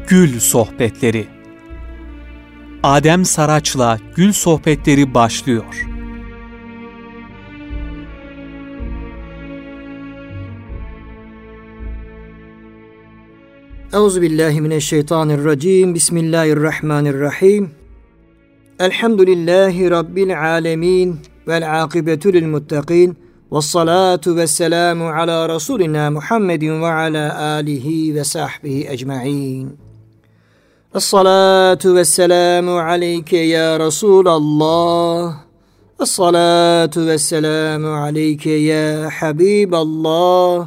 Gül Sohbetleri. Adem Saraç'la Gül Sohbetleri başlıyor. Euzubillahimineşşeytanirracim. Bismillahirrahmanirrahim. Elhamdülillahi Rabbil alemin. Vel akibetu lil muttaqin. Vessalatu vesselamu ala Resulina Muhammedin ve ala alihi ve sahbihi ecma'in. Essalatu vesselamu aleyke ya Resulallah. Essalatu vesselamu aleyke ya Habiballah.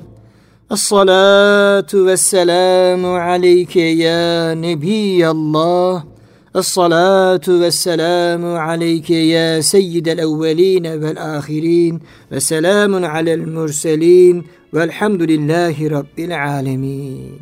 Essalatu vesselamu aleyke ya Nebiyallah. Essalatu vesselamu aleyke ya seyyidel evveline vel ahirin. Ve selamun alel murselin. Velhamdülillahi Rabbil alemin.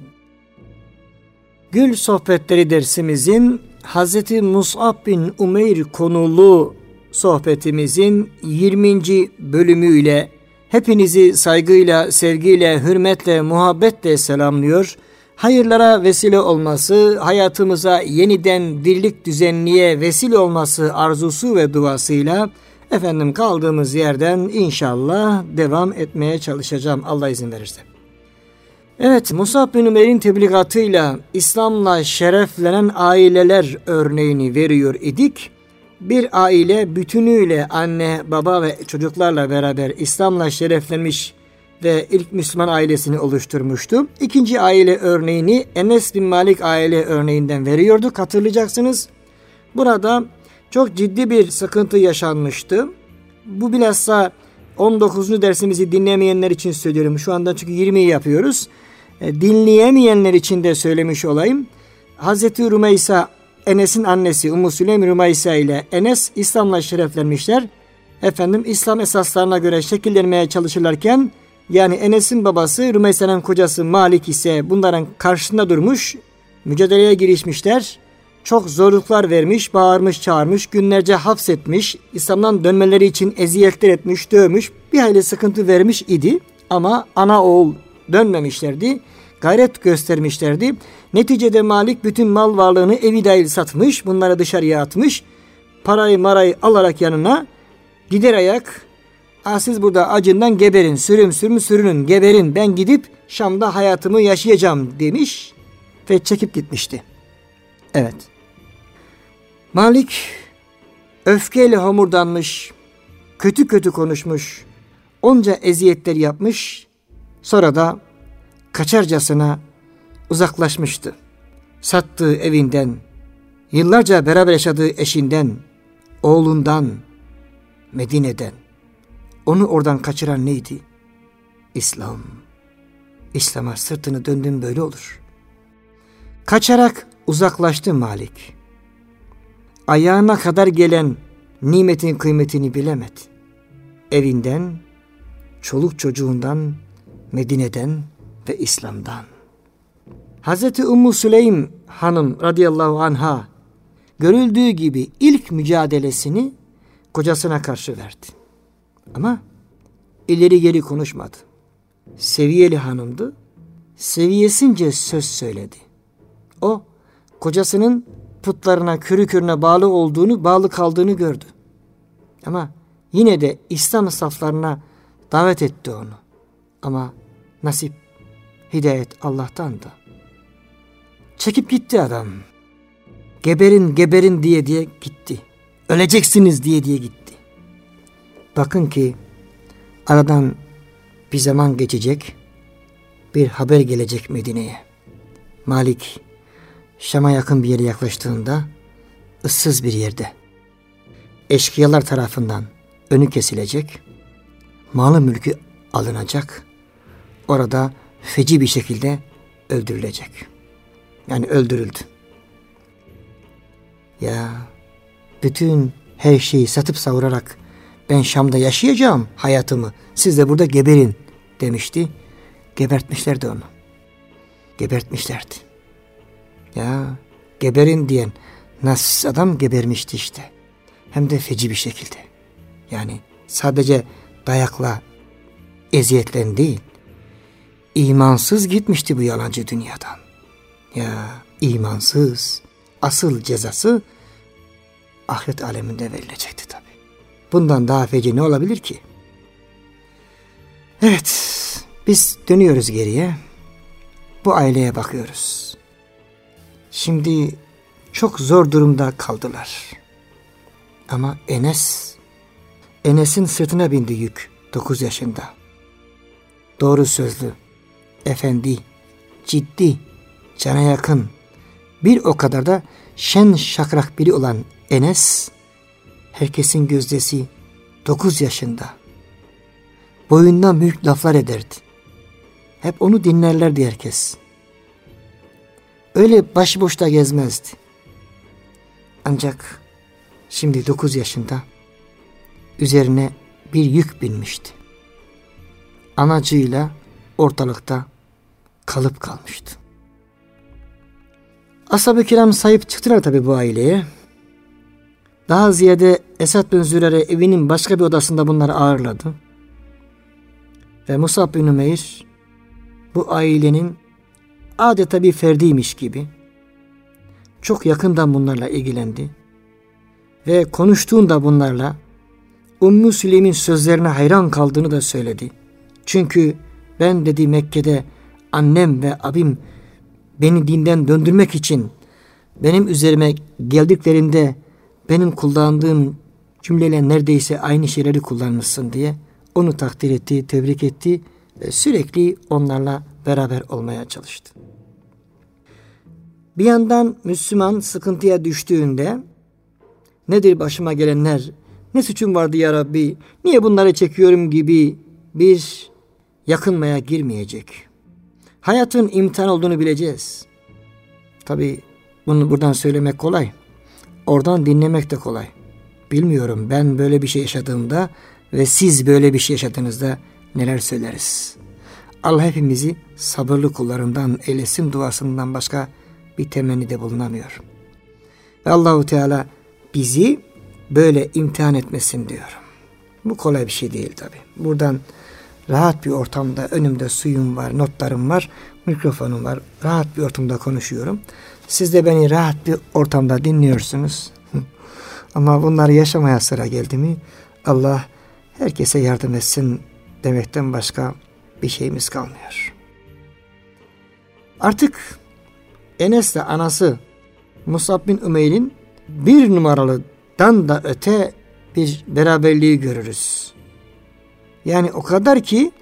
Gül Sohbetleri dersimizin Hz. Mus'ab bin Umeyr konulu sohbetimizin 20. bölümüyle hepinizi saygıyla, sevgiyle, hürmetle, muhabbetle selamlıyor. Hayırlara vesile olması, hayatımıza yeniden dirlik düzenliğe vesile olması arzusu ve duasıyla kaldığımız yerden inşallah devam etmeye çalışacağım Allah izin verirse. Evet, Mus'ab bin Umeyr'in tebligatıyla İslam'la şereflenen aileler örneğini veriyor idik. Bir aile bütünüyle anne, baba ve çocuklarla beraber İslam'la şereflenmiş ve ilk Müslüman ailesini oluşturmuştu. İkinci aile örneğini Enes bin Malik aile örneğinden veriyorduk, hatırlayacaksınız. Burada çok ciddi bir sıkıntı yaşanmıştı. Bu bilhassa 19. dersimizi dinlemeyenler için söylüyorum. Şu anda çünkü 20'yi yapıyoruz. Dinleyemeyenler için de söylemiş olayım. Hazreti Rümeysa, Enes'in annesi Ümmü Süleym Rümeysa ile Enes İslam'la şereflenmişler. İslam esaslarına göre şekillenmeye çalışırlarken, yani Enes'in babası Rümeysa'nın kocası Malik ise bunların karşısında durmuş, mücadeleye girişmişler. Çok zorluklar vermiş, bağırmış, çağırmış, günlerce hapsetmiş, İslam'dan dönmeleri için eziyetler etmiş, dövmüş, bir hayli sıkıntı vermiş idi. Ama ana oğul dönmemişlerdi, gayret göstermişlerdi. Neticede Malik bütün mal varlığını evi dahil satmış, bunları dışarıya atmış, parayı marayı alarak yanına gider ayak, siz burada acından geberin, sürünün, geberin, ben gidip Şam'da hayatımı yaşayacağım demiş ve çekip gitmişti. Evet. Malik öfkeyle homurdanmış, kötü kötü konuşmuş, onca eziyetler yapmış, sonra da kaçarcasına uzaklaşmıştı. Sattığı evinden, yıllarca beraber yaşadığı eşinden, oğlundan, Medine'den. Onu oradan kaçıran neydi? İslam. İslam'a sırtını döndün böyle olur. Kaçarak uzaklaştı Malik. Ayağına kadar gelen nimetin kıymetini bilemedi. Evinden, çoluk çocuğundan, Medine'den ve İslam'dan. Hazreti Ümmü Süleym hanım radıyallahu anha görüldüğü gibi ilk mücadelesini kocasına karşı verdi. Ama ileri geri konuşmadı. Seviyeli hanımdı. Seviyesince söz söyledi. O kocasının putlarına körü körüne bağlı kaldığını gördü. Ama yine de İslam saflarına davet etti onu. Ama nasip, hidayet Allah'tandı. Çekip gitti adam. Geberin diye gitti. Öleceksiniz diye gitti. Bakın ki aradan bir zaman geçecek, bir haber gelecek Medine'ye. Malik Şam'a yakın bir yere yaklaştığında ıssız bir yerde eşkıyalar tarafından önü kesilecek, malı mülkü alınacak, orada feci bir şekilde öldürülecek. Yani öldürüldü. Ya bütün her şeyi satıp savurarak ben Şam'da yaşayacağım hayatımı, siz de burada geberin demişti. Gebertmişlerdi onu. Gebertmişlerdi. Ya geberin diyen nasıl adam gebermişti işte. Hem de feci bir şekilde. Yani sadece dayakla eziyetlen değil, imansız gitmişti bu yalancı dünyadan. Ya imansız. Asıl cezası ahiret aleminde verilecekti tabii. Bundan daha feci ne olabilir ki? Evet, biz dönüyoruz geriye. Bu aileye bakıyoruz. Şimdi çok zor durumda kaldılar. Ama Enes'in sırtına bindi yük 9 yaşında. Doğru sözlü, efendi, ciddi, cana yakın, bir o kadar da şen şakrak biri olan Enes, herkesin gözdesi 9 yaşında. Boyundan büyük laflar ederdi. Hep onu dinlerlerdi herkes. Öyle başıboş da gezmezdi. Ancak şimdi 9 yaşında üzerine bir yük binmişti. Anacığıyla ortalıkta kalıp kalmıştı. Ashab-ı kiram sahip çıktılar tabi bu aileye. Daha ziyade Esad bin Zürer'e evinin başka bir odasında bunları ağırladı. Ve Musab bin Ümeyr bu ailenin adeta bir ferdiymiş gibi çok yakından bunlarla ilgilendi. Ve konuştuğunda bunlarla Ümmü Süleym'in sözlerine hayran kaldığını da söyledi. Çünkü ben dedi Mekke'de annem ve abim beni dinden döndürmek için benim üzerime geldiklerinde benim kullandığım cümleyle neredeyse aynı şeyleri kullanmışsın diye onu takdir etti, tebrik etti ve sürekli onlarla beraber olmaya çalıştı. Bir yandan Müslüman sıkıntıya düştüğünde nedir başıma gelenler, ne suçum vardı ya Rabbi, niye bunları çekiyorum gibi bir yakınmaya girmeyecek. Hayatın imtihan olduğunu bileceğiz. Tabii bunu buradan söylemek kolay. Oradan dinlemek de kolay. Bilmiyorum ben böyle bir şey yaşadığımda ve siz böyle bir şey yaşadığınızda neler söyleriz. Allah hepimizi sabırlı kullarından eylesin duasından başka bir temennide bulunamıyor. Ve Allahu Teala bizi böyle imtihan etmesin diyorum. Bu kolay bir şey değil tabii. Buradan rahat bir ortamda önümde suyum var, notlarım var, mikrofonum var. Rahat bir ortamda konuşuyorum. Siz de beni rahat bir ortamda dinliyorsunuz. Ama bunları yaşamaya sıra geldi mi Allah herkese yardım etsin demekten başka bir şeyimiz kalmıyor. Artık Enes'le anası Musab bin Ümeyr'in bir numaralıdan da öte bir beraberliği görürüz. Yani o kadar ki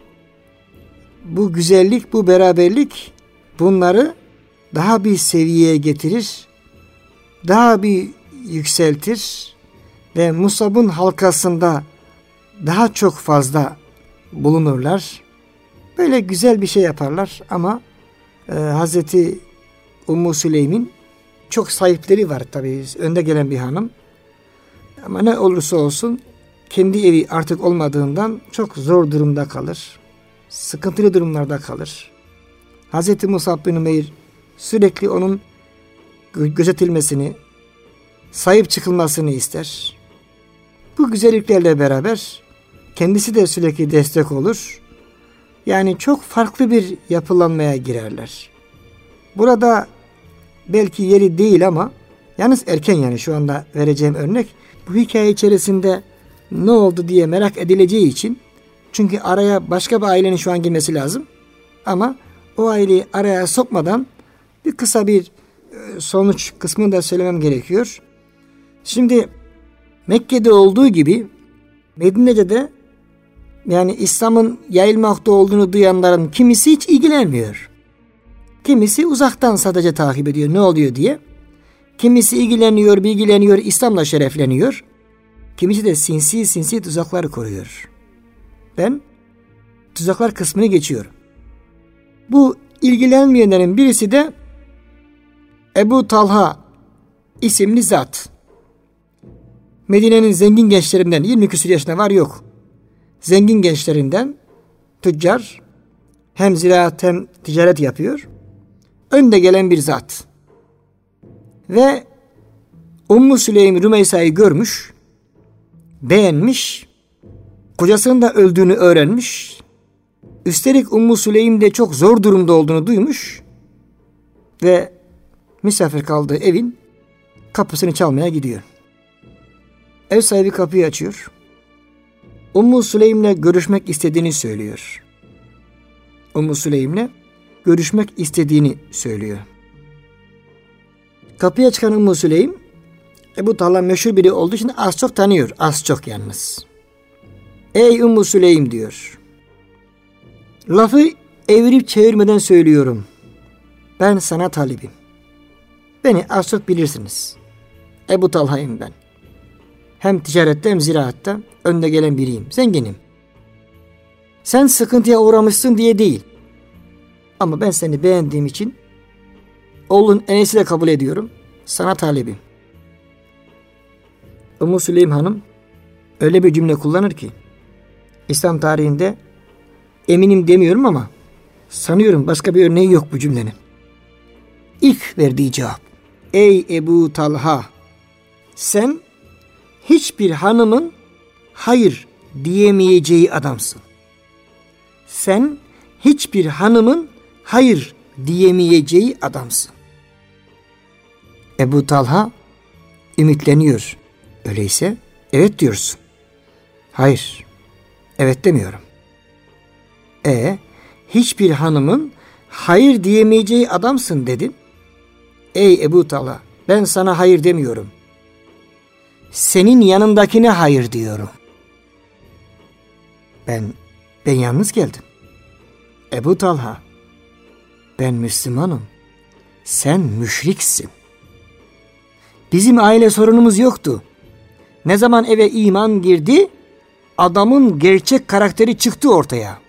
bu güzellik, bu beraberlik bunları daha bir seviyeye getirir, daha bir yükseltir ve Musab'ın halkasında daha çok fazla bulunurlar. Böyle güzel bir şey yaparlar ama Hazreti Ümmü Süleym'in çok sahipleri var tabii, önde gelen bir hanım. Ama ne olursa olsun kendi evi artık olmadığından çok zor durumda kalır. Sıkıntılı durumlarda kalır. Hazreti Musab bin Ümeyr sürekli onun gözetilmesini, sahip çıkılmasını ister. Bu güzelliklerle beraber kendisi de sürekli destek olur. Yani çok farklı bir yapılanmaya girerler. Burada belki yeri değil ama yalnız erken, yani şu anda vereceğim örnek bu hikaye içerisinde ne oldu diye merak edileceği için, çünkü araya başka bir ailenin şu an girmesi lazım ama o aileyi araya sokmadan bir kısa bir sonuç kısmını da söylemem gerekiyor. Şimdi Mekke'de olduğu gibi Medine'de de yani İslam'ın yayılmakta olduğunu duyanların kimisi hiç ilgilenmiyor. Kimisi uzaktan sadece takip ediyor ne oluyor diye. Kimisi ilgileniyor, bilgileniyor, İslam'la şerefleniyor. Kimisi de sinsi tuzaklar kuruyor. Ben tuzaklar kısmını geçiyorum. Bu ilgilenmeyenlerin birisi de Ebu Talha isimli zat. Medine'nin zengin gençlerinden, 20 küsur yaşında var yok. Zengin gençlerinden, tüccar, hem ziraat hem ticaret yapıyor. Önde gelen bir zat. Ve Ümmü Süleym Rümeysa'yı görmüş, beğenmiş, kocasının da öldüğünü öğrenmiş. Üstelik Ümmü Süleym de çok zor durumda olduğunu duymuş ve misafir kaldığı evin kapısını çalmaya gidiyor. Ev sahibi kapıyı açıyor. Ummu Süleym'le görüşmek istediğini söylüyor. Ummu Süleym'le görüşmek istediğini söylüyor. Kapıya çıkan Ummu Süleym, Ebu Talha meşhur biri olduğu için az çok tanıyor. Az çok yalnız. Ey Ummu Süleym diyor. Lafı evirip çevirmeden söylüyorum. Ben sana talibim. Beni az çok bilirsiniz. Ebu Talha'yım ben. Hem ticarette hem ziraatta önde gelen biriyim. Zenginim. Sen sıkıntıya uğramışsın diye değil. Ama ben seni beğendiğim için oğlun Enes'i de kabul ediyorum. Sana talibim. Ummu Süleym Hanım öyle bir cümle kullanır ki İslam tarihinde eminim demiyorum ama sanıyorum başka bir örneği yok bu cümlenin. İlk verdiği cevap. Ey Ebu Talha, sen hiçbir hanımın hayır diyemeyeceği adamsın. Sen hiçbir hanımın hayır diyemeyeceği adamsın. Ebu Talha ümitleniyor. Öyleyse evet diyorsun. Hayır, evet demiyorum. Hiçbir hanımın hayır diyemeyeceği adamsın dedin. Ey Ebu Talha, ben sana hayır demiyorum. Senin yanındakine hayır diyorum. Ben yalnız geldim. Ebu Talha, ben Müslümanım. Sen müşriksin. Bizim aile sorunumuz yoktu. Ne zaman eve iman girdi, adamın gerçek karakteri çıktı ortaya.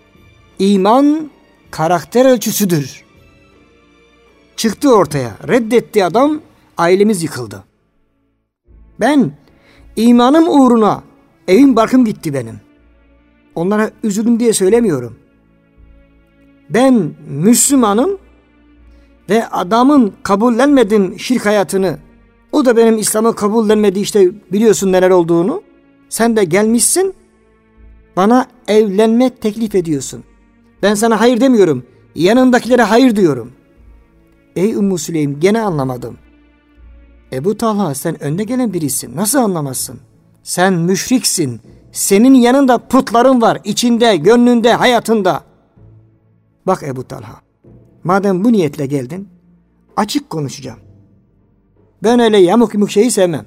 İman karakter ölçüsüdür. Çıktı ortaya. Reddetti adam, ailemiz yıkıldı. Ben imanım uğruna evim barkım gitti benim. Onlara üzüldüm diye söylemiyorum. Ben Müslümanım ve adamın kabullenmedim şirk hayatını. O da benim İslam'ı kabullenmedi, işte biliyorsun neler olduğunu. Sen de gelmişsin bana evlenme teklif ediyorsun. Ben sana hayır demiyorum. Yanındakilere hayır diyorum. Ey Ummu Süleym, gene anlamadım. Ebu Talha, sen önde gelen birisin. Nasıl anlamazsın? Sen müşriksin. Senin yanında putların var. İçinde, gönlünde, hayatında. Bak Ebu Talha, madem bu niyetle geldin, açık konuşacağım. Ben öyle yamuk yumuk şeyi sevmem.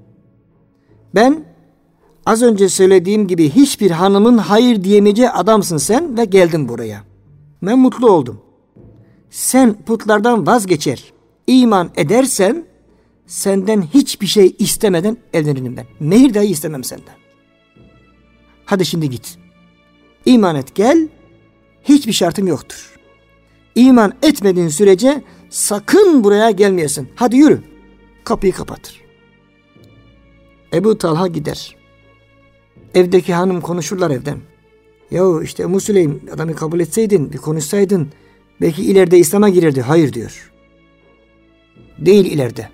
Ben az önce söylediğim gibi hiçbir hanımın hayır diyemeyeceği adamsın sen ve geldin buraya. Ben mutlu oldum. Sen putlardan vazgeçer, iman edersen senden hiçbir şey istemeden evlenirim ben. Mehir dahi istemem senden. Hadi şimdi git. İman et, gel. Hiçbir şartım yoktur. İman etmediğin sürece sakın buraya gelmeyesin. Hadi yürü. Kapıyı kapatır. Ebu Talha gider. Evdeki hanım konuşurlar evden. Yahu işte Ummu Süleym, adamı kabul etseydin, bir konuşsaydın belki ileride İslam'a girerdi. Hayır diyor. Değil ileride.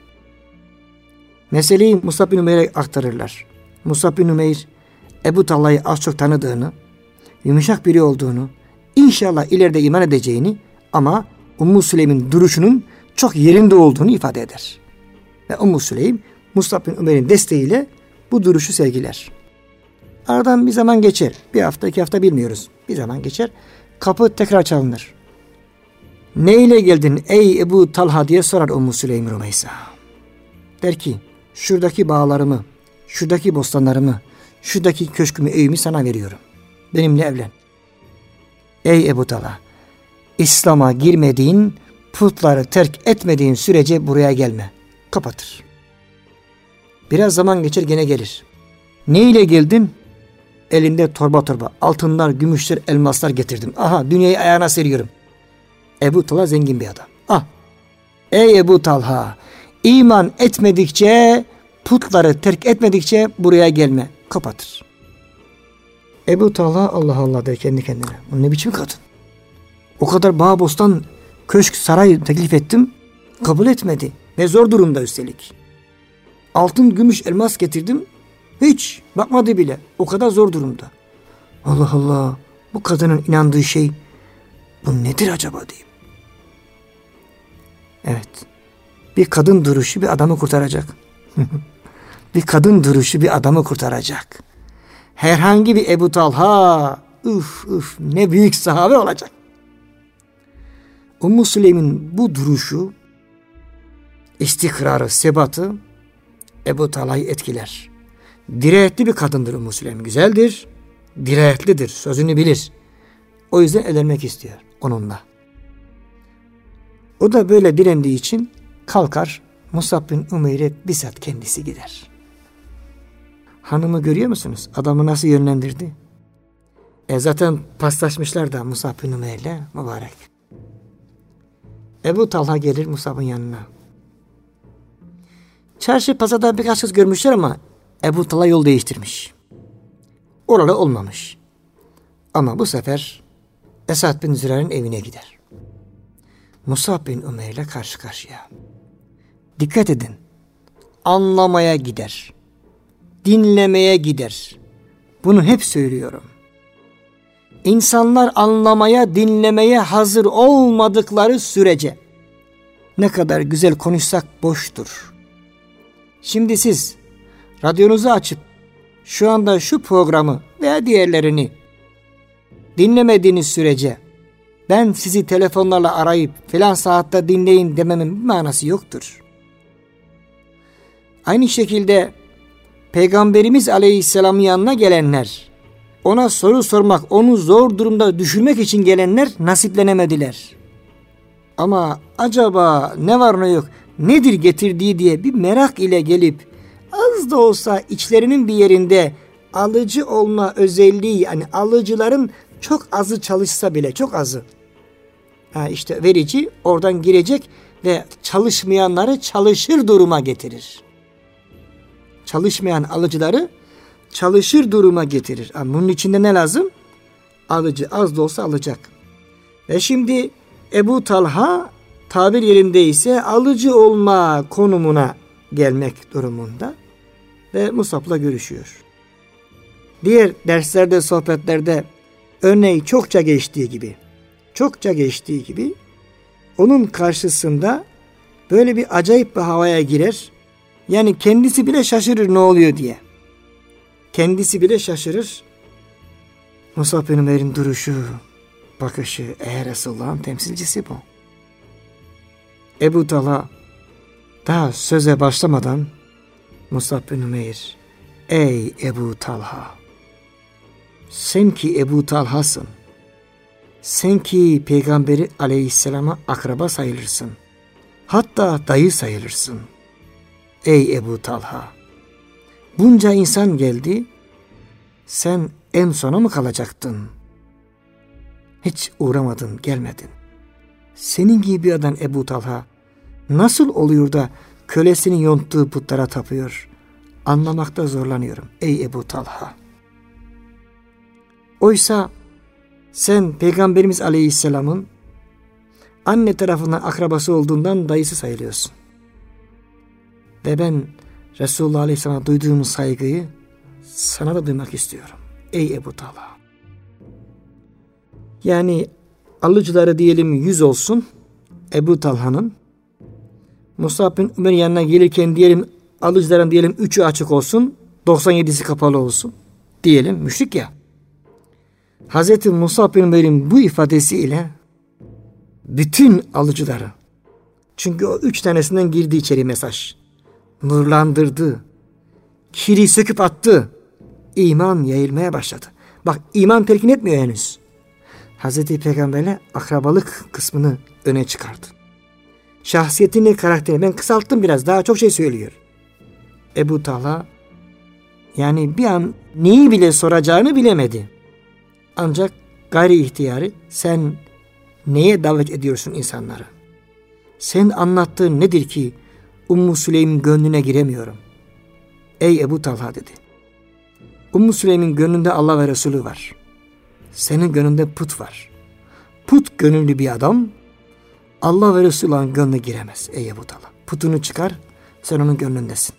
Meseleyi Musab bin Umeyr'e aktarırlar. Musab bin Umeyr, Ebu Talha'yı az çok tanıdığını, yumuşak biri olduğunu, İnşallah ileride iman edeceğini ama Ummu Süleym'in duruşunun çok yerinde olduğunu ifade eder. Ve Ummu Süleym, Musab bin Umeyr'in desteğiyle bu duruşu sergiler. Aradan bir zaman geçer. Bir hafta, 2 hafta bilmiyoruz. Bir zaman geçer. Kapı tekrar çalınır. Ne ile geldin ey Ebu Talha diye sorar Ummu Süleym Rümeysa. Der ki, şuradaki bağlarımı, şuradaki bostanlarımı, şuradaki köşkümü, evimi sana veriyorum. Benimle evlen. Ey Ebu Talha, İslam'a girmediğin, putları terk etmediğin sürece buraya gelme. Kapatır. Biraz zaman geçer, gene gelir. Ne ile geldin? Elinde torba torba altınlar, gümüşler, elmaslar getirdim. Aha, dünyayı ayağına seriyorum. Ebu Talha zengin bir adam. Ey Ebu Talha, iman etmedikçe, putları terk etmedikçe buraya gelme. Kapatır. Ebu Talha Allah Allah der kendi kendine. Bu ne biçim kadın? O kadar bağ bostan, köşk, saray teklif ettim. Kabul etmedi. Ve zor durumda üstelik. Altın, gümüş, elmas getirdim. Hiç bakmadı bile. O kadar zor durumda. Allah Allah. Bu kadının inandığı şey bu nedir acaba diyeyim. Evet. Bir kadın duruşu bir adamı kurtaracak. Bir kadın duruşu bir adamı kurtaracak. Herhangi bir Ebu Talha, ne büyük sahabe olacak. Ümmü Süleym'in bu duruşu, istikrarı, sebatı Ebu Talha'yı etkiler. Dirayetli bir kadındır Ümmü Süleym. Güzeldir, dirayetlidir, sözünü bilir. O yüzden evlenmek istiyor onunla. O da böyle direndiği için kalkar, Musab bin Umeyr'e bizzat kendisi gider. Hanımı görüyor musunuz? Adamı nasıl yönlendirdi? Zaten paslaşmışlar da Musab bin Umeyr'le mübarek. Ebu Talha gelir Musab'ın yanına. Çarşı pazarda birkaç kız görmüşler ama Ebu Talha yol değiştirmiş. Oralı olmamış. Ama bu sefer Esad bin Zürar'ın evine gider. Musab bin Umeyr'le karşı karşıya. Dikkat edin. Anlamaya gider. Dinlemeye gider. Bunu hep söylüyorum. İnsanlar anlamaya, dinlemeye hazır olmadıkları sürece ne kadar güzel konuşsak boştur. Şimdi siz radyonuzu açıp şu anda şu programı veya diğerlerini dinlemediğiniz sürece ben sizi telefonlarla arayıp filan saatte dinleyin dememin bir manası yoktur. Aynı şekilde Peygamberimiz Aleyhisselam'ın yanına gelenler, ona soru sormak, onu zor durumda düşürmek için gelenler nasiplenemediler. Ama acaba ne var ne yok, nedir getirdiği diye bir merak ile gelip az da olsa içlerinin bir yerinde alıcı olma özelliği, yani alıcıların çok azı çalışsa bile, çok azı. İşte verici oradan girecek ve çalışmayanları çalışır duruma getirir. Çalışmayan alıcıları çalışır duruma getirir. Ama bunun içinde ne lazım? Alıcı az da olsa alacak. Ve şimdi Ebu Talha tabir yerindeyse alıcı olma konumuna gelmek durumunda ve Musab'la görüşüyor. Diğer derslerde, sohbetlerde örneği çokça geçtiği gibi onun karşısında böyle bir acayip bir havaya girer. Yani kendisi bile şaşırır ne oluyor diye. Kendisi bile şaşırır. Musab bin Umeyr'in duruşu, bakışı, Resulullah'ın temsilcisi bu. Ebu Talha daha söze başlamadan Musab bin Umeyr, ey Ebu Talha, sen ki Ebu Talha'sın, sen ki Peygamberi Aleyhisselam'a akraba sayılırsın, hatta dayı sayılırsın. Ey Ebu Talha, bunca insan geldi, sen en sona mı kalacaktın? Hiç uğramadın, gelmedin. Senin gibi bir adam Ebu Talha nasıl oluyor da kölesinin yonttuğu putlara tapıyor? Anlamakta zorlanıyorum ey Ebu Talha. Oysa sen Peygamberimiz Aleyhisselam'ın anne tarafından akrabası olduğundan dayısı sayılıyorsun. Ve ben Resulullah Aleyhisselam'a duyduğum saygıyı sana da duymak istiyorum. Ey Ebu Talha. Yani alıcıları diyelim 100 olsun Ebu Talha'nın. Musab bin Umeyr'in yanına gelirken diyelim alıcıların diyelim 3'ü açık olsun, 97'si kapalı olsun. Diyelim müşrik ya. Hazreti Musab bin Umeyr'in bu ifadesiyle bütün alıcıları, çünkü o 3 tanesinden girdi içeri mesaj, nurlandırdı, kiri söküp attı, iman yayılmaya başladı. Bak iman telkin etmiyor henüz. Hazreti Peygamber'le akrabalık kısmını öne çıkardı. Şahsiyetini, karakterini ben kısalttım biraz, daha çok şey söylüyor. Ebu Talha yani bir an neyi bile soracağını bilemedi. Ancak gayri ihtiyarı sen neye davet ediyorsun insanları? Sen anlattığın nedir ki Ümmü Süleym'in gönlüne giremiyorum? Ey Ebu Talha dedi. Ümmü Süleym'in gönlünde Allah ve Resulü var. Senin gönlünde put var. Put gönüllü bir adam Allah ve Resulullah'ın gönlüne giremez ey Ebu Talha. Putunu çıkar, sen onun gönlündesin.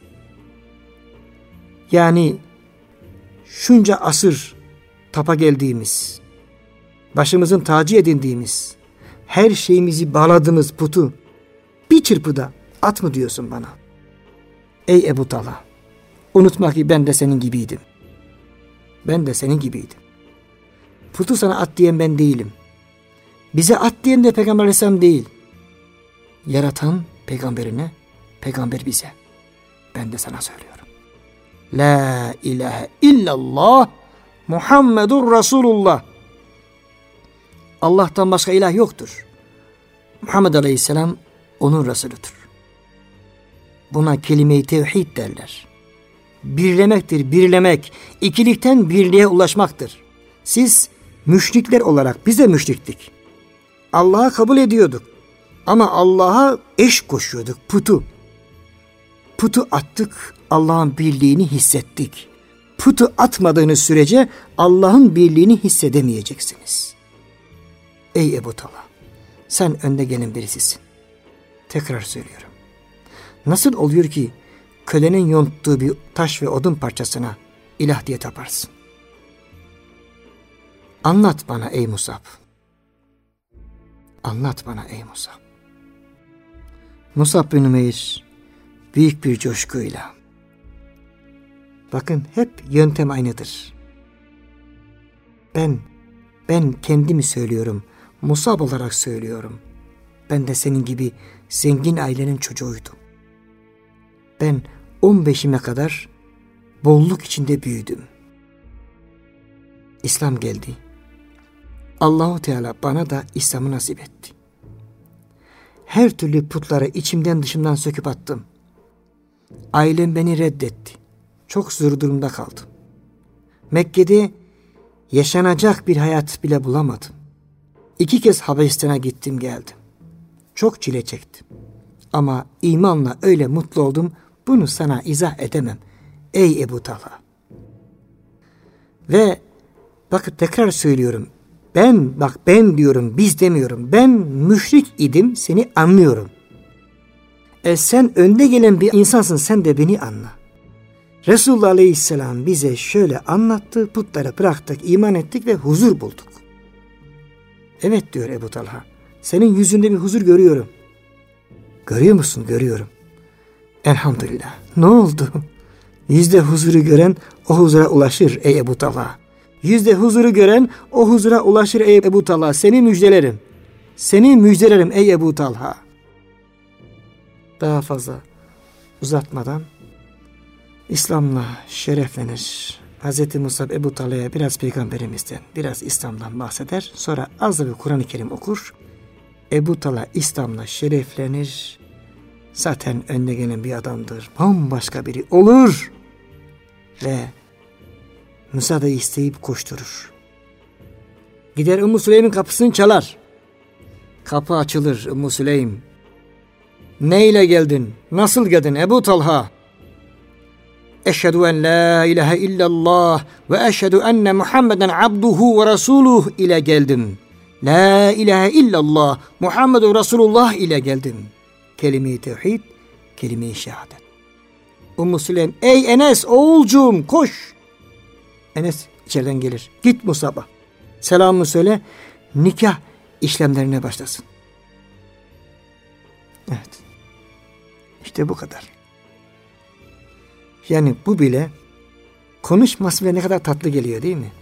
Yani şunca asır tapa geldiğimiz, başımızın tacı edindiğimiz, her şeyimizi bağladığımız putu bir çırpıda At mı diyorsun bana? Ey Ebu Talha, unutma ki ben de senin gibiydim. Ben de senin gibiydim. Putu sana at diyen ben değilim. Bize at diyen de Peygamber Aleyhisselam değil. Yaratan peygamberine, peygamber bize. Ben de sana söylüyorum. La ilahe illallah Muhammedur Resulullah. Allah'tan başka ilah yoktur. Muhammed Aleyhisselam onun Resulüdür. Buna kelime-i tevhid derler. Birlemektir, birlemek. İkilikten birliğe ulaşmaktır. Siz müşrikler olarak biz de müşriktik. Allah'a kabul ediyorduk. Ama Allah'a eş koşuyorduk, putu. Putu attık, Allah'ın birliğini hissettik. Putu atmadığınız sürece Allah'ın birliğini hissedemeyeceksiniz. Ey Ebu Talha, sen önde gelen birisisin. Tekrar söylüyorum. Nasıl oluyor ki kölenin yonttuğu bir taş ve odun parçasına ilah diye taparsın? Anlat bana ey Musab. Anlat bana ey Musab. Musab bin Ümeyr büyük bir coşkuyla. Bakın hep yöntem aynıdır. Ben kendimi söylüyorum. Musab olarak söylüyorum. Ben de senin gibi zengin ailenin çocuğuydum. Ben 15'ime kadar bolluk içinde büyüdüm. İslam geldi. Allahu Teala bana da İslam'ı nasip etti. Her türlü putları içimden dışımdan söküp attım. Ailem beni reddetti. Çok zor durumda kaldım. Mekke'de yaşanacak bir hayat bile bulamadım. 2 kez Habeşistan'a gittim geldim. Çok çile çektim. Ama imanla öyle mutlu oldum, bunu sana izah edemem. Ey Ebu Talha. Ve bakın tekrar söylüyorum. Ben diyorum, biz demiyorum. Ben müşrik idim, seni anlıyorum. Sen önde gelen bir insansın, sen de beni anla. Resulullah Aleyhisselam bize şöyle anlattı, putları bıraktık, iman ettik ve huzur bulduk. Evet diyor Ebu Talha, senin yüzünde bir huzur görüyorum. Görüyor musun? Görüyorum. Elhamdülillah. Ne oldu? Yüzde huzuru gören o huzura ulaşır ey Ebu Talha. Yüzde huzuru gören o huzura ulaşır ey Ebu Talha. Seni müjdelerim. Seni müjdelerim ey Ebu Talha. Daha fazla uzatmadan İslam'la şereflenir. Hz. Musab Ebu Talha'ya biraz Peygamberimizden, biraz İslam'dan bahseder. Sonra az da bir Kur'an-ı Kerim okur. Ebu Talha İslam'la şereflenir. Zaten önüne gelen bir adamdır. Bambaşka biri olur. Ve müsaade isteyip koşturur. Gider Ümmü Süleym'in kapısını çalar. Kapı açılır Ümmü Süleym. Neyle geldin? Nasıl geldin Ebu Talha? Eşhedü en la ilahe illallah ve eşhedü enne Muhammeden abduhu ve resuluh ile geldim. La ilahe illallah Muhammedun Resulullah ile geldim. Kelime-i tevhid, kelime-i şehadet. Ümmü Süleym, ey Enes oğulcuğum koş. Enes içeriden gelir. Git Musab'a. Selamını söyle. Nikah işlemlerine başlasın. Evet. İşte bu kadar. Yani bu bile konuşması bile ne kadar tatlı geliyor değil mi?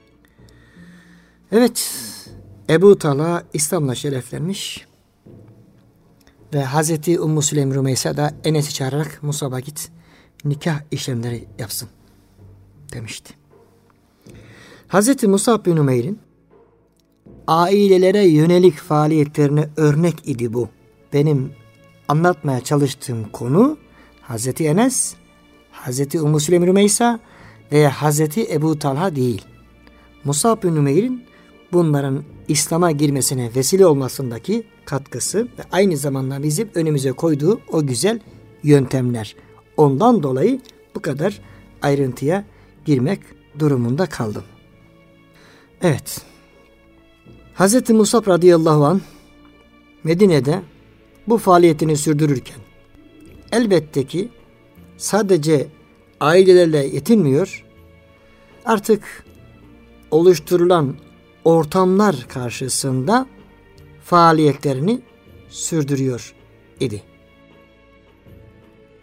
Evet. Ebu Talha İslam'la şereflenmiş. Ve Hazreti Ümmü Süleym Rümeysa da Enes'i çağırarak Musab'a git nikah işlemleri yapsın demişti. Hazreti Musab bin Ümeyr'in ailelere yönelik faaliyetlerine örnek idi bu. Benim anlatmaya çalıştığım konu Hazreti Enes, Hazreti Ümmü Süleym Rümeysa ve Hazreti Ebu Talha değil. Musab bin Ümeyr'in bunların İslam'a girmesine vesile olmasındaki katkısı ve aynı zamanda bizim önümüze koyduğu o güzel yöntemler. Ondan dolayı bu kadar ayrıntıya girmek durumunda kaldım. Evet. Hz. Musab radıyallahu anh Medine'de bu faaliyetini sürdürürken elbette ki sadece ailelerle yetinmiyor, artık oluşturulan ortamlar karşısında faaliyetlerini sürdürüyor idi.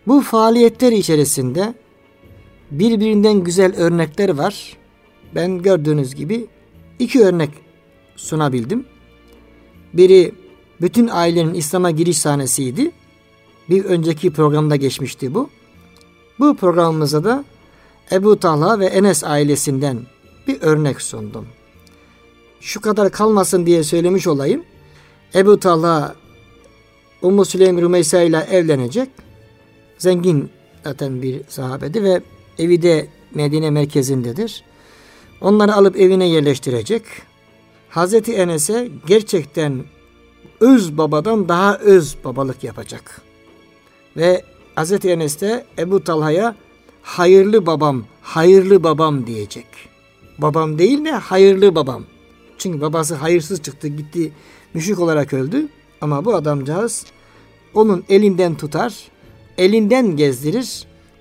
Bu faaliyetler içerisinde birbirinden güzel örnekler var. Ben gördüğünüz gibi 2 örnek sunabildim. Biri bütün ailenin İslam'a giriş sahnesiydi. Bir önceki programda geçmişti bu. Bu programımıza da Ebu Talha ve Enes ailesinden bir örnek sundum. Şu kadar kalmasın diye söylemiş olayım. Ebu Talha Ummu Süleym Rümeysa ile evlenecek. Zengin zaten bir sahabedi ve evi de Medine merkezindedir. Onları alıp evine yerleştirecek. Hazreti Enes'e gerçekten öz babadan daha öz babalık yapacak. Ve Hazreti Enes de Ebu Talha'ya hayırlı babam, hayırlı babam diyecek. Babam değil de hayırlı babam. Çünkü babası hayırsız çıktı, gitti, müşrik olarak öldü. Ama bu adamcağız onun elinden tutar, elinden gezdirir.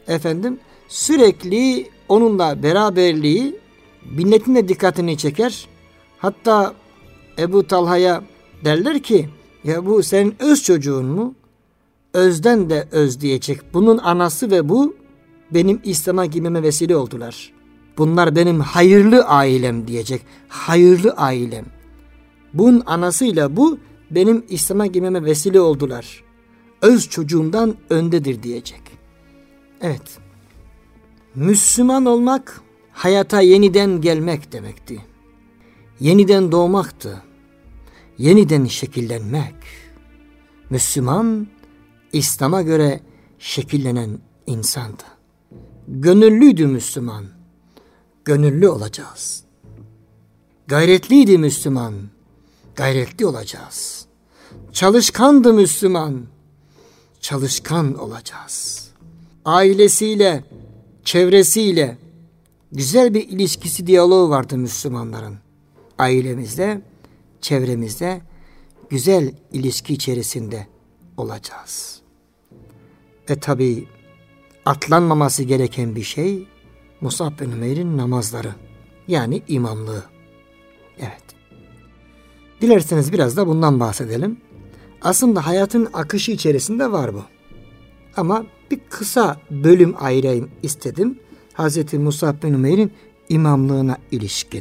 Sürekli onunla beraberliği milletin de dikkatini çeker. Hatta Ebu Talha'ya derler ki, ya bu senin öz çocuğun mu? Özden de öz diyecek. Bunun anası ve bu benim İslam'a girmeme vesile oldular. Bunlar benim hayırlı ailem diyecek. Hayırlı ailem. Bunun anasıyla bu benim İslam'a girmeme vesile oldular. Öz çocuğumdan öndedir diyecek. Evet. Müslüman olmak hayata yeniden gelmek demekti. Yeniden doğmaktı. Yeniden şekillenmek. Müslüman İslam'a göre şekillenen insandı. Gönüllüydü Müslüman. Gönüllü olacağız. Gayretliydi Müslüman. Gayretli olacağız. Çalışkandı Müslüman. Çalışkan olacağız. Ailesiyle, çevresiyle güzel bir ilişkisi, diyaloğu vardı Müslümanların. Ailemizde, çevremizde güzel ilişki içerisinde olacağız. Ve tabii atlanmaması gereken bir şey Musab bin Ümeyr'in namazları. Yani imamlığı. Evet. Dilerseniz biraz da bundan bahsedelim. Aslında hayatın akışı içerisinde var bu. Ama bir kısa bölüm ayırayım istedim. Hz. Musab bin Ümeyr'in imamlığına ilişkin.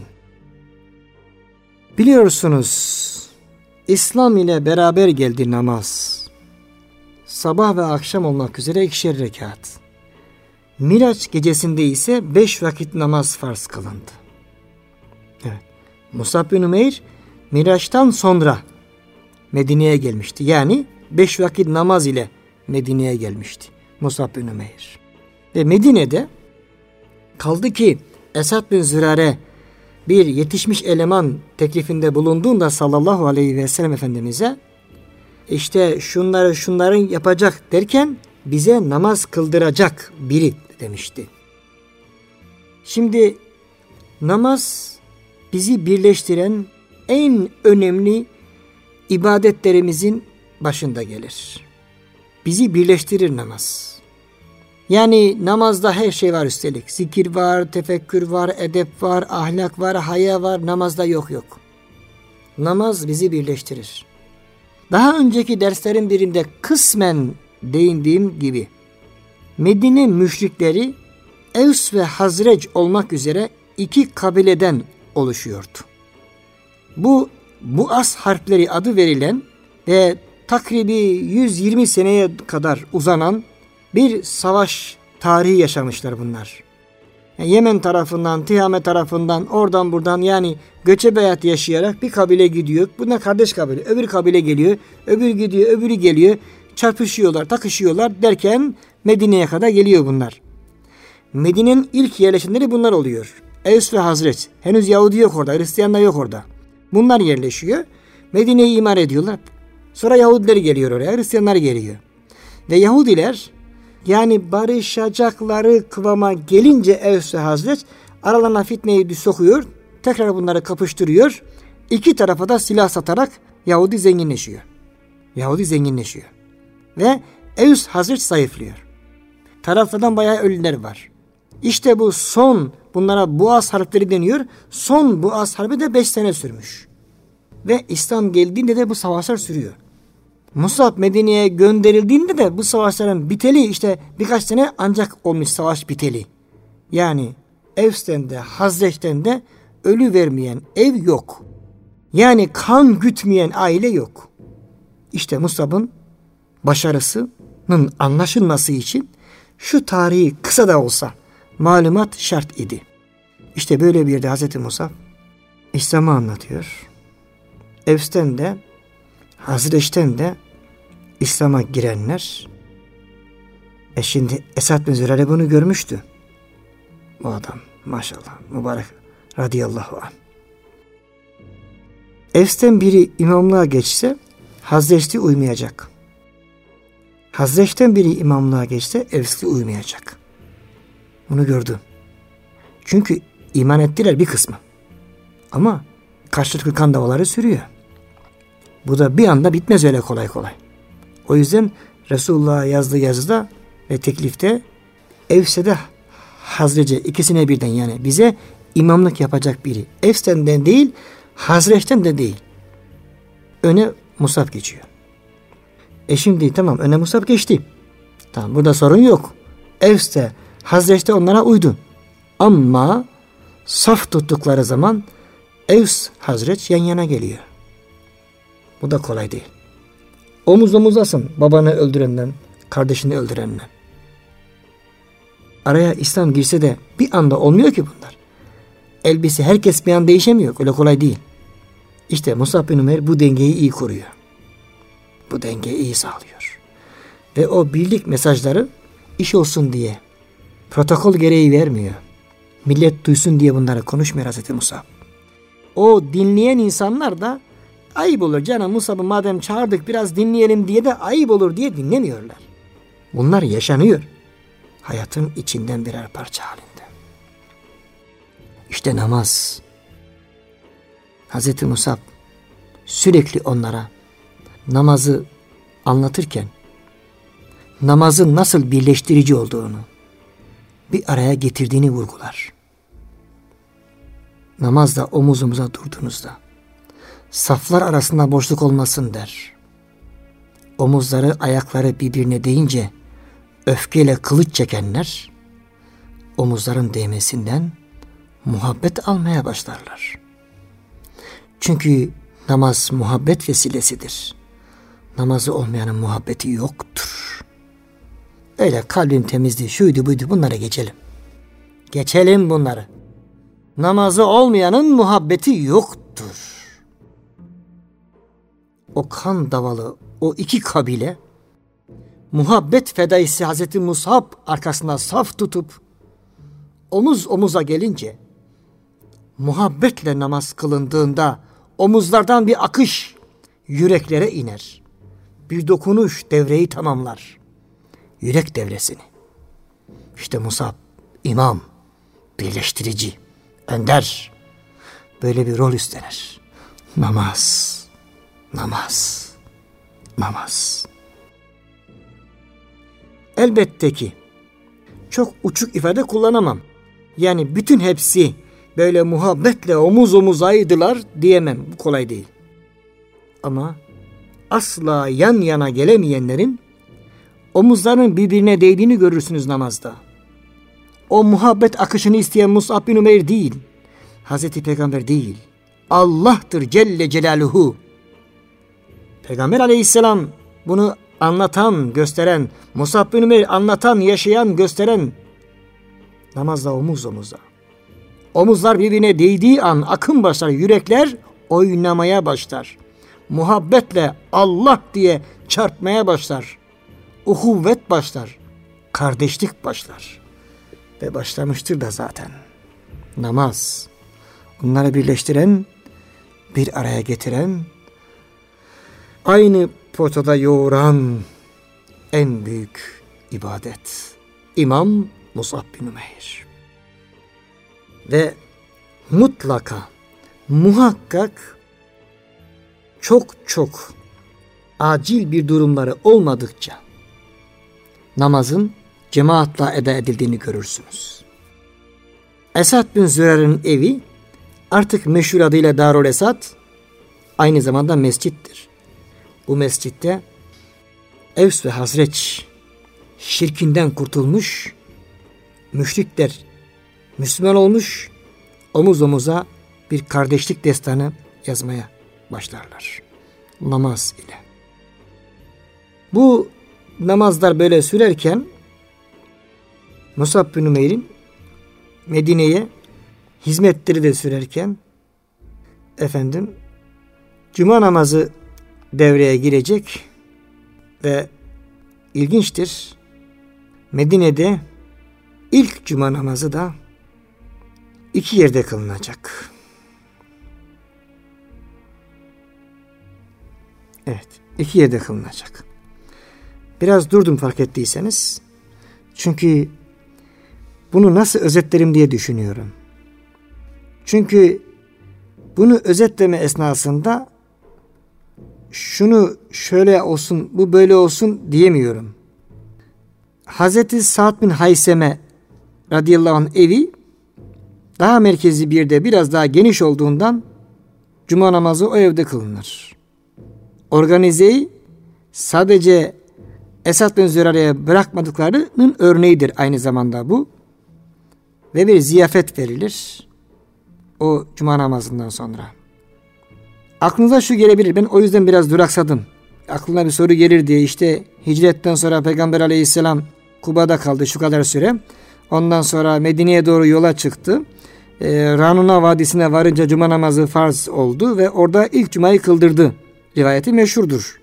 Biliyorsunuz İslam ile beraber geldi namaz. Sabah ve akşam olmak üzere 2'şer rekat. Miraç gecesinde ise 5 vakit namaz farz kılındı. Evet. Musab bin Ümeyr Miraç'tan sonra Medine'ye gelmişti. Yani 5 vakit namaz ile Medine'ye gelmişti Musab bin Ümeyr. Ve Medine'de kaldı ki Esad bin Zürare bir yetişmiş eleman teklifinde bulunduğunda sallallahu aleyhi ve sellem Efendimiz'e işte şunları yapacak derken bize namaz kıldıracak biri demişti. Şimdi namaz bizi birleştiren en önemli ibadetlerimizin başında gelir. Bizi birleştirir namaz. Yani namazda her şey var üstelik. Zikir var, tefekkür var, edep var, ahlak var, haya var. Namazda yok. Namaz bizi birleştirir. Daha önceki derslerin birinde kısmen değindiğim gibi Medine müşrikleri Evs ve Hazreç olmak üzere 2 kabileden oluşuyordu. Bu Buas harpleri adı verilen ve takribi 120 seneye kadar uzanan bir savaş tarihi yaşamışlar bunlar. Yani Yemen tarafından, Tihame tarafından, oradan buradan yani göçebe hayat yaşayarak bir kabile gidiyor. Bunlar kardeş kabile. Öbür kabile geliyor. Öbürü gidiyor, öbürü geliyor. Çarpışıyorlar, takışıyorlar derken Medine'ye kadar geliyor bunlar. Medine'nin ilk yerleşimleri bunlar oluyor. Evs ve Hazreç. Henüz Yahudi yok orada, Hristiyanlar yok orada. Bunlar yerleşiyor. Medine'yi imar ediyorlar. Sonra Yahudiler geliyor oraya, Hristiyanlar geliyor. Ve Yahudiler yani barışacakları kıvama gelince Evs ve Hazreç aralarına fitneyi sokuyor. Tekrar bunları kapıştırıyor. 2 tarafa da silah satarak Yahudi zenginleşiyor. Ve Evs Hazreç zayıflıyor. Taraflardan bayağı ölüler var. İşte bu son, bunlara Buas harpleri deniyor. Son Buas harbi de 5 sene sürmüş. Ve İslam geldiğinde de bu savaşlar sürüyor. Musab Medine'ye gönderildiğinde de bu savaşların biteli işte birkaç sene ancak olmuş savaş biteli. Yani Evs'ten de Hazreç'ten de ölü vermeyen ev yok. Yani kan gütmeyen aile yok. İşte Musab'ın başarısının anlaşılması için şu tarihi kısa da olsa malumat şart idi. İşte böyle bir yerde Hazreti Musab İslam'ı anlatıyor. Evs'ten de Hazreç'ten de İslam'a girenler. Şimdi Esad bin Zürare bunu görmüştü. Bu adam maşallah mübarek radıyallahu anh. Evs'ten biri imamlığa geçse Hazreç'te uymayacak. Hazreç'ten biri imamlığa geçse Evs'te uymayacak. Bunu gördü. Çünkü iman ettiler bir kısmı. Ama karşılıklı kan davaları sürüyor. Bu da bir anda bitmez öyle kolay kolay. O yüzden Resulullah'a yazdığı yazıda ve teklifte Evs'e de Hazreç'e ikisine birden yani bize imamlık yapacak biri. Evs'ten de değil, Hazreç'ten de değil. Öne Musab geçiyor. Şimdi tamam öne Musab geçti. Tamam burada sorun yok. Evs'te, Hazreç'te onlara uydu. Ama saf tuttukları zaman Evs, Hazreç yan yana geliyor. Bu da kolay değil. Omuz omuzasın babanı öldürenden, kardeşini öldürenden. Araya İslam girse de bir anda olmuyor ki bunlar. Elbise herkes bir an değişemiyor. Öyle kolay değil. İşte Musab bin Umayr bu dengeyi iyi koruyor. Bu dengeyi iyi sağlıyor. Ve o birlik mesajları iş olsun diye protokol gereği vermiyor. Millet duysun diye bunları konuşmuyor Hazreti Musab. O dinleyen insanlar da ayıp olur canım Musab'ı madem çağırdık biraz dinleyelim diye de ayıp olur diye dinlemiyorlar. Bunlar yaşanıyor. Hayatın içinden birer parça halinde. İşte namaz. Hazreti Musab sürekli onlara namazı anlatırken namazın nasıl birleştirici olduğunu bir araya getirdiğini vurgular. Namazda omuz omuza durduğunuzda saflar arasında boşluk olmasın der. Omuzları ayakları birbirine değince öfkeyle kılıç çekenler omuzların değmesinden muhabbet almaya başlarlar. Çünkü namaz muhabbet vesilesidir. Namazı olmayanın muhabbeti yoktur. Öyle kalbim temizliği şuydu buydu bunlara geçelim. Geçelim bunları. Namazı olmayanın muhabbeti yoktur. O kan davalı o iki kabile muhabbet fedaisi Hazreti Musab arkasında saf tutup omuz omuza gelince muhabbetle namaz kılındığında omuzlardan bir akış yüreklere iner. Bir dokunuş devreyi tamamlar. Yürek devresini. İşte Musab imam, birleştirici, önder. Böyle bir rol üstlenir. Namaz, namaz, namaz. Elbette ki çok uçuk ifade kullanamam. Yani bütün hepsi böyle muhabbetle omuz omuzaydılar diyemem. Bu kolay değil. Ama asla yan yana gelemeyenlerin omuzlarının birbirine değdiğini görürsünüz namazda. O muhabbet akışını isteyen Musab bin Umeyr değil. Hazreti Peygamber değil. Allah'tır Celle Celaluhu. Peygamber aleyhisselam bunu anlatan, gösteren, Musab bin Umeyr anlatan, yaşayan, gösteren namazda omuz omuza. Omuzlar birbirine değdiği an akım başlar, yürekler oynamaya başlar. Muhabbetle Allah diye çarpmaya başlar. Uhuvvet başlar. Kardeşlik başlar. Ve başlamıştır da zaten. Namaz. Bunları birleştiren, bir araya getiren, aynı potada yoğuran en büyük ibadet. İmam Musab bin Umeyr. Ve mutlaka, muhakkak çok acil bir durumları olmadıkça namazın cemaatla eda edildiğini görürsünüz. Esad bin Zürer'in evi artık meşhur adıyla Darul Esad aynı zamanda mescittir. Bu mescitte Evs ve Hazreç şirkinden kurtulmuş, müşrikler Müslüman olmuş, omuz omuza bir kardeşlik destanı yazmaya başlarlar. Namaz ile. Bu namazlar böyle sürerken Musab bin Ümeyr'in Medine'ye hizmetleri de sürerken cuma namazı devreye girecek ve ilginçtir. Medine'de ilk cuma namazı da 2 yerde kılınacak. Evet, 2 yerde kılınacak. Biraz durdum fark ettiyseniz. Çünkü bunu nasıl özetlerim diye düşünüyorum. Çünkü bunu özetleme esnasında şunu şöyle olsun, bu böyle olsun diyemiyorum. Hazreti Sa'd bin Hayseme radıyallahu anh evi daha merkezi bir yerde, biraz daha geniş olduğundan cuma namazı o evde kılınır. Organizeyi sadece Esad bin Zürara'ya bırakmadıklarının örneğidir aynı zamanda bu. Ve bir ziyafet verilir o cuma namazından sonra. Aklınıza şu gelebilir, ben o yüzden biraz duraksadım. Aklına bir soru gelir diye, işte hicretten sonra Peygamber aleyhisselam Kuba'da kaldı şu kadar süre. Ondan sonra Medine'ye doğru yola çıktı. Ranuna Vadisi'ne varınca cuma namazı farz oldu ve orada ilk cumayı kıldırdı. Rivayeti meşhurdur.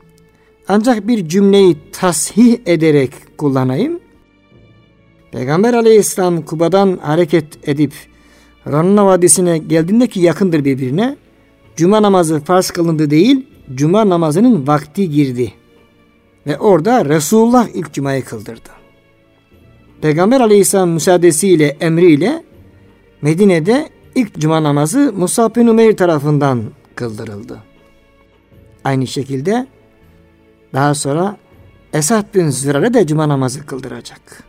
Ancak bir cümleyi tasih ederek kullanayım. Peygamber aleyhisselam Kuba'dan hareket edip Ranuna Vadisi'ne geldiğinde, ki yakındır birbirine, cuma namazı farz kılındı değil, cuma namazının vakti girdi. Ve orada Resulullah ilk cumayı kıldırdı. Peygamber aleyhisselam müsaadesiyle, emriyle Medine'de ilk cuma namazı Musab bin Ümeyr tarafından kıldırıldı. Aynı şekilde daha sonra Esad bin Zürare de cuma namazı kıldıracak.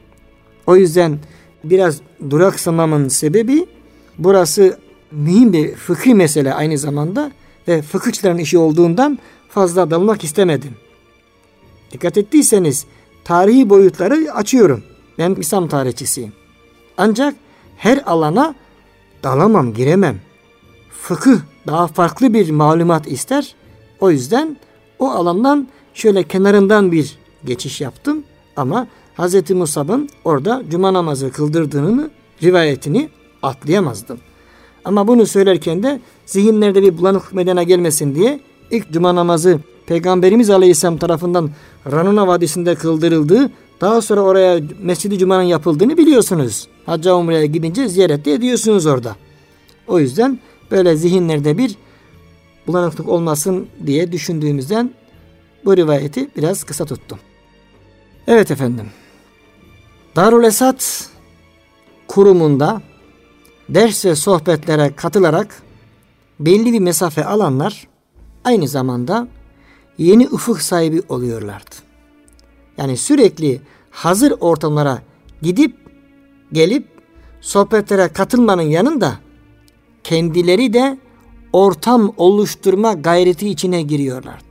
O yüzden biraz duraksamamın sebebi, burası mühim bir fıkhi mesele aynı zamanda ve fıkıhçıların işi olduğundan fazla dalmak istemedim. Dikkat ettiyseniz tarihi boyutları açıyorum. Ben İslam tarihçisiyim. Ancak her alana dalamam, giremem. Fıkıh daha farklı bir malumat ister. O yüzden o alandan şöyle kenarından bir geçiş yaptım. Ama Hz. Musab'ın orada cuma namazı kıldırdığını, rivayetini atlayamazdım. Ama bunu söylerken de zihinlerde bir bulanıklık meydana gelmesin diye ilk cuma namazı Peygamberimiz Aleyhisselam tarafından Ranuna Vadisi'nde kıldırıldığı, daha sonra oraya Mescid-i Cuma'nın yapıldığını biliyorsunuz. Hacca umreye gidince ziyaret de ediyorsunuz orada. O yüzden böyle zihinlerde bir bulanıklık olmasın diye düşündüğümüzden bu rivayeti biraz kısa tuttum. Evet efendim. Darül Esad kurumunda ders ve sohbetlere katılarak belli bir mesafe alanlar aynı zamanda yeni ufuk sahibi oluyorlardı. Yani sürekli hazır ortamlara gidip gelip sohbetlere katılmanın yanında kendileri de ortam oluşturma gayreti içine giriyorlardı.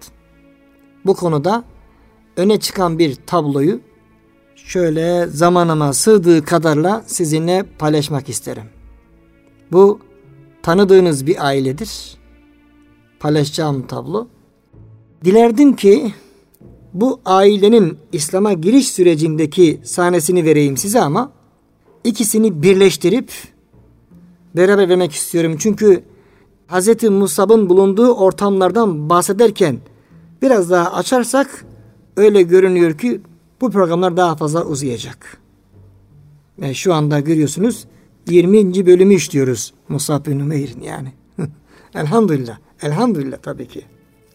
Bu konuda öne çıkan bir tabloyu şöyle zamanıma sığdığı kadarla sizinle paylaşmak isterim. Bu tanıdığınız bir ailedir. Paylaşacağım tablo. Dilerdim ki bu ailenin İslam'a giriş sürecindeki sahnesini vereyim size, ama ikisini birleştirip beraber vermek istiyorum. Çünkü Hz. Musab'ın bulunduğu ortamlardan bahsederken biraz daha açarsak öyle görünüyor ki bu programlar daha fazla uzayacak. Yani şu anda görüyorsunuz 20. bölümü işliyoruz Musab bin Ümeyr'in yani. Elhamdülillah. Elhamdülillah tabii ki.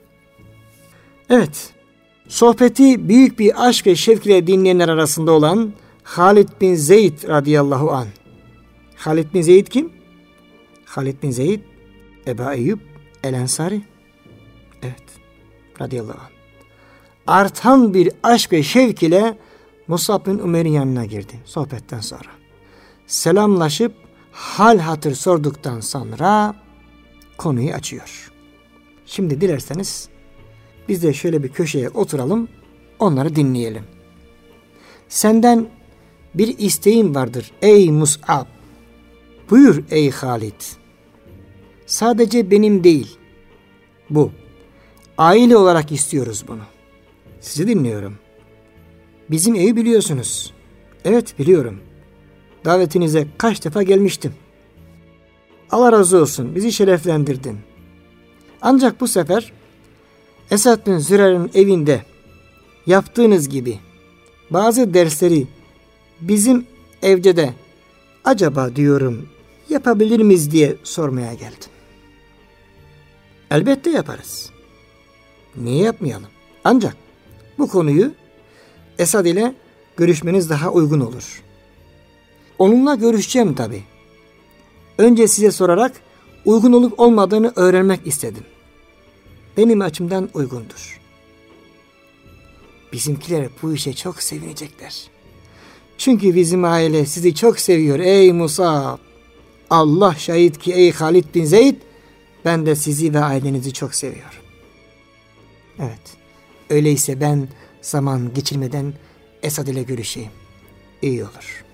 Evet. Sohbeti büyük bir aşk ve şevk ile dinleyenler arasında olan Halid bin Zeyd radıyallahu anh. Halid bin Zeyd kim? Halid bin Zeyd Ebu Eyyub el-Ensari. Evet. Radıyallahu anh. Artan bir aşk ve şevk ile Musab bin Ümeyr'in yanına girdi sohbetten sonra. Selamlaşıp hal hatır sorduktan sonra konuyu açıyor. Şimdi dilerseniz biz de şöyle bir köşeye oturalım. onları dinleyelim. Senden bir isteğim vardır ey Mus'ab. Buyur ey Halid. Sadece benim değil. Bu. Aile olarak istiyoruz bunu. Sizi dinliyorum. Bizim evi biliyorsunuz. Evet biliyorum. Davetinize kaç defa gelmiştim. Allah razı olsun, bizi şereflendirdin. Ancak bu sefer Esad bin Zürar'ın evinde yaptığınız gibi bazı dersleri bizim evde de acaba diyorum yapabilir miyiz diye sormaya geldim. Elbette yaparız. Niye yapmayalım? Ancak bu konuyu Esad ile görüşmeniz daha uygun olur. Onunla görüşeceğim tabii. Önce size sorarak uygun olup olmadığını öğrenmek istedim. Benim açımdan uygundur. Bizimkiler bu işe çok sevinecekler. Çünkü bizim aile sizi çok seviyor ey Musab. Allah şahit ki ey Halid bin Zeyd, ben de sizi ve ailenizi çok seviyorum. Evet, öyleyse ben zaman geçirmeden Esad ile görüşeyim. İyi olur.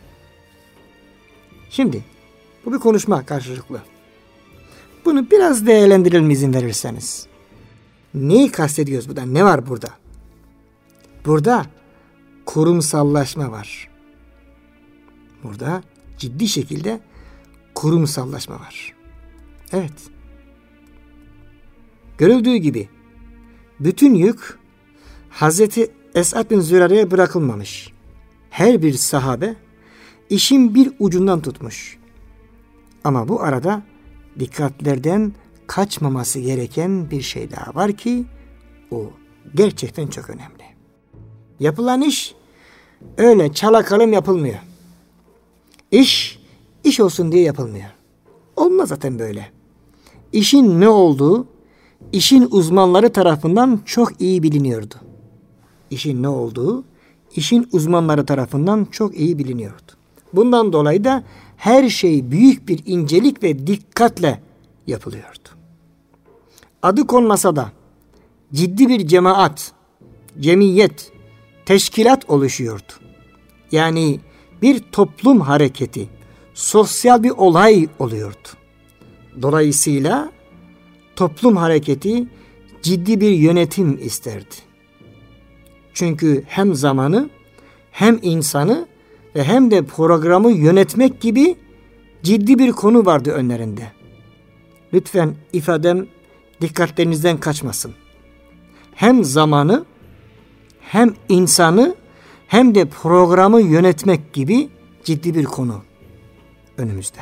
Şimdi bu bir konuşma karşılıklı. Bunu biraz değerlendirelim izin verirseniz. Neyi kastediyoruz burada? Ne var burada? Burada kurumsallaşma var. Burada ciddi şekilde kurumsallaşma var. Evet. Görüldüğü gibi bütün yük Hazreti Esad bin Zürar'e bırakılmamış. Her bir sahabe işin bir ucundan tutmuş. Ama bu arada dikkatlerden kaçmaması gereken bir şey daha var ki o gerçekten çok önemli. Yapılan iş öyle çalakalım yapılmıyor. İş olsun diye yapılmıyor. Olmaz zaten böyle. İşin ne olduğu işin uzmanları tarafından çok iyi biliniyordu. İşin ne olduğu işin uzmanları tarafından çok iyi biliniyordu. Bundan dolayı da her şey büyük bir incelik ve dikkatle yapılıyordu. Adı konmasa da ciddi bir cemaat, cemiyet, teşkilat oluşuyordu. Yani bir toplum hareketi, sosyal bir olay oluyordu. Dolayısıyla toplum hareketi ciddi bir yönetim isterdi. Çünkü hem zamanı, hem insanı ve hem de programı yönetmek gibi ciddi bir konu vardı önlerinde. Lütfen ifadem dikkatlerinizden kaçmasın. Hem zamanı, hem insanı, hem de programı yönetmek gibi ciddi bir konu önümüzde.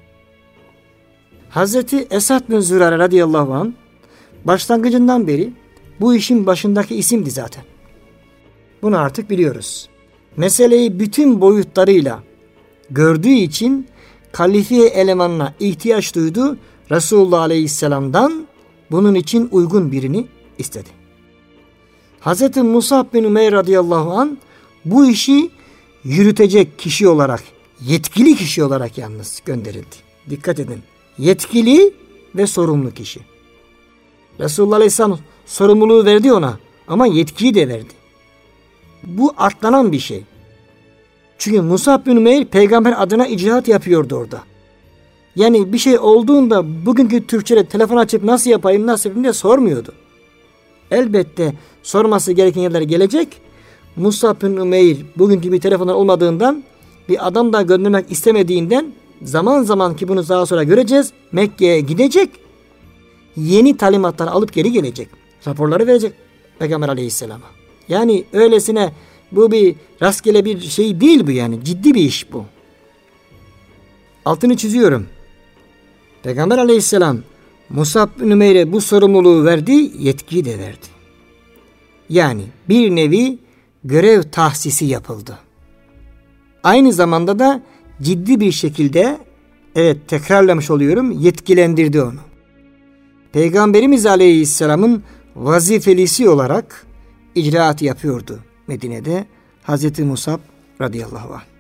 Hazreti Esad bin Zürare radıyallahu anh başlangıcından beri bu işin başındaki isimdi zaten. Bunu artık biliyoruz. Meseleyi bütün boyutlarıyla gördüğü için kalifiye elemanına ihtiyaç duydu. Resulullah Aleyhisselam'dan bunun için uygun birini istedi. Hazreti Musab bin Ümeyr radıyallahu anh bu işi yürütecek kişi olarak, yetkili kişi olarak yalnız gönderildi. Dikkat edin. Yetkili ve sorumlu kişi. Resulullah Aleyhisselam sorumluluğu verdi ona ama yetkiyi de verdi. Bu atlanan bir şey. Çünkü Musab bin Ümeyr peygamber adına icraat yapıyordu orada. Yani bir şey olduğunda bugünkü Türkçe'de telefon açıp nasıl yapayım diye sormuyordu. Elbette sorması gereken yerlere gelecek. Musab bin Ümeyr bugünkü bir telefonlar olmadığından bir adam da göndermek istemediğinden zaman zaman ki bunu daha sonra göreceğiz. Mekke'ye gidecek. Yeni talimatlar alıp geri gelecek. Raporları verecek Peygamber Aleyhisselam'a. Yani öylesine bu bir rastgele bir şey değil bu yani. Ciddi bir iş bu. Altını çiziyorum. Peygamber Aleyhisselam Musab bin Ümeyr'e bu sorumluluğu verdi, yetkiyi de verdi. Yani bir nevi görev tahsisi yapıldı. Aynı zamanda da ciddi bir şekilde, evet tekrarlamış oluyorum, yetkilendirdi onu. Peygamberimiz Aleyhisselam'ın vazifelisi olarak icraat yapıyordu Medine'de Hazreti Musab radıyallahu anh.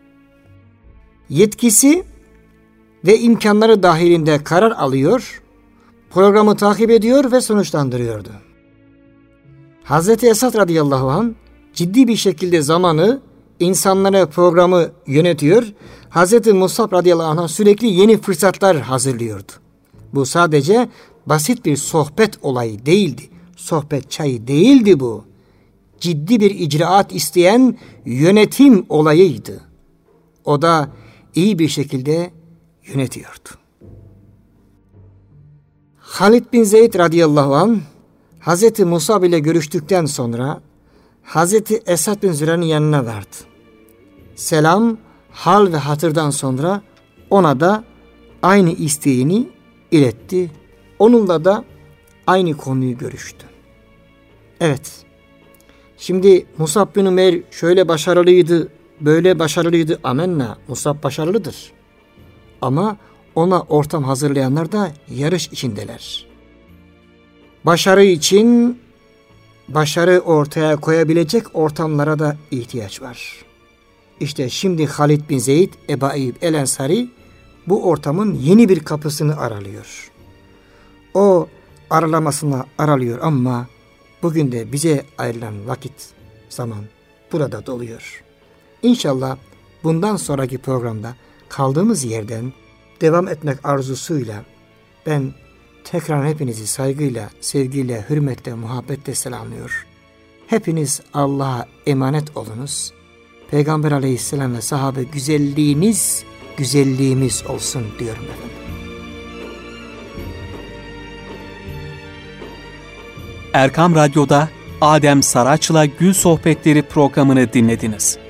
Yetkisi ve imkanları dahilinde karar alıyor, programı takip ediyor ve sonuçlandırıyordu. Hazreti Esad radıyallahu anh ciddi bir şekilde zamanı, insanlara programı yönetiyor. Hazreti Musab radıyallahu anh'a sürekli yeni fırsatlar hazırlıyordu. Bu sadece basit bir sohbet olayı değildi. Sohbet çayı değildi bu. Ciddi bir icraat isteyen yönetim olayıydı. O da iyi bir şekilde yönetiyordu. Halid bin Zeyd radıyallahu anh Hazreti Musab ile görüştükten sonra Hazreti Esad bin Zürare'nin yanına vardı. Selam, hal ve hatırdan sonra ona da aynı isteğini iletti. Onunla da aynı konuyu görüştü. Evet, şimdi Musab bin Umeyr şöyle başarılıydı, böyle başarılıydı. Amenna, Musab başarılıdır. Ama ona ortam hazırlayanlar da yarış içindeler. Başarı için başarı ortaya koyabilecek ortamlara da ihtiyaç var. İşte şimdi Halid bin Zeyd Ebu Eyyub el-Ensari bu ortamın yeni bir kapısını aralıyor. O aralamasına aralıyor ama bugün de bize ayrılan vakit, zaman burada doluyor. İnşallah bundan sonraki programda kaldığımız yerden devam etmek arzusuyla ben tekrar hepinizi saygıyla, sevgiyle, hürmetle, muhabbetle selamlıyor. Hepiniz Allah'a emanet olunuz. Peygamber aleyhisselam ve sahabe güzelliğiniz, güzelliğimiz olsun diyorum efendim. Erkam Radyo'da Adem Saraç'la Gül Sohbetleri programını dinlediniz.